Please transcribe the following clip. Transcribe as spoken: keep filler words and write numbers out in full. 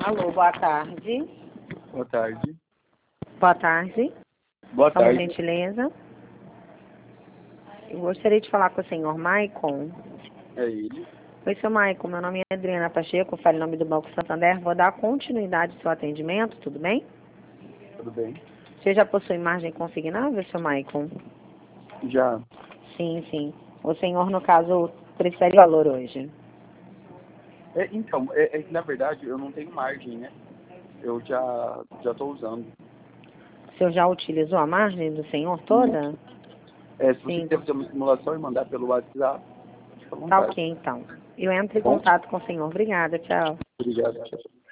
Alô, boa tarde. Boa tarde. Boa tarde. Boa Por tarde. gentileza. Eu gostaria de falar com o senhor Maicon. É ele. Oi, seu Maicon. Meu nome é Adriana Pacheco, falo em nome do Banco Santander. Vou dar continuidade ao seu atendimento, tudo bem? Tudo bem? Você já possui margem consignável, seu Maicon? Já. Sim, sim. O senhor, no caso, prefere valor hoje? É, então, é, é que na verdade eu não tenho margem, né? Eu já já estou usando. O senhor já utilizou a margem do senhor Isso. toda? É, se você Sim. quiser fazer uma simulação e mandar pelo WhatsApp, fica à Tá vontade. ok, então. Eu entro Tá em bom? contato com o senhor. Obrigada, tchau. Obrigado. Tchau.